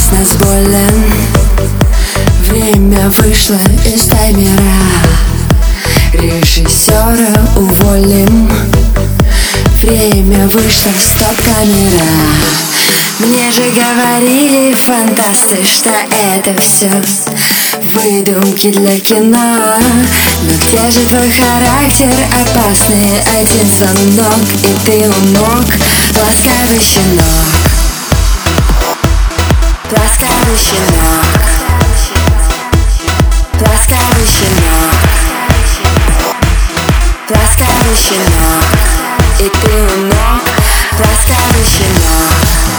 из нас болен? Время вышло из таймера. Режиссера уволим. Время вышло, стоп-камера. Мне же говорили фантасты, что это все выдумки для кино. Но где же твой характер опасный? Один звонок, и ты у ног. Ласковый щенок, ласковый щенок, ласковый щенок, ласковый щенок, и ты у ног. Ласковый щенок,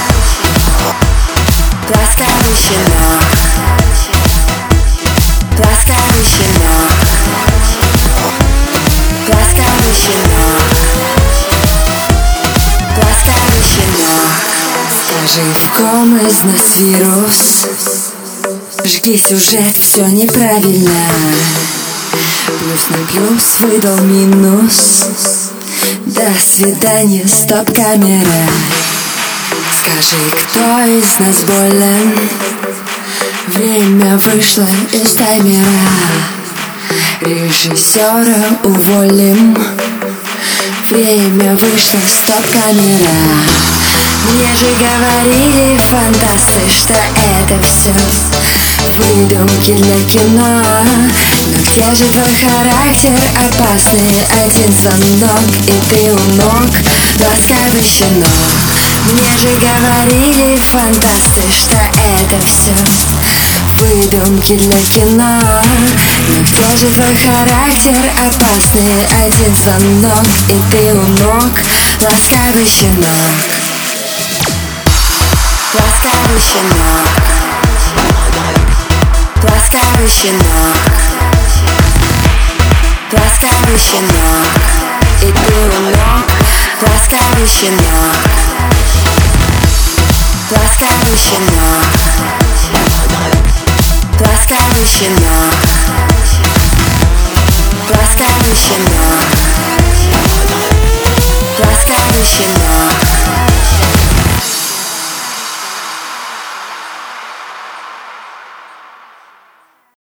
ласковый щенок, ласковый щенок, ласковый щенок, ласковый щенок. Скажи, в ком из нас вирус? Жги сюжет, все неправильно. Плюс на плюс выдал минус. До свидания, стоп-камера. Скажи, кто из нас болен? Время вышло из таймера. Режиссера уволим. Время вышло, стоп-камера. Мне же говорили фантасты, что это все выдумки для кино. Но где же твой характер опасный? Один звонок, и ты у ног. Ласковый щенок. Мне же говорили фантасты, что это все выдумки для кино. Но где же твой характер опасный? Один звонок, и ты у ног. Ласковый щенок, ласковый щенок, ласковый щенок, ласковый щенок, и ты у ног. Ласковый щенок, ласковый щенок, ласковый щенок, ласковый щенок.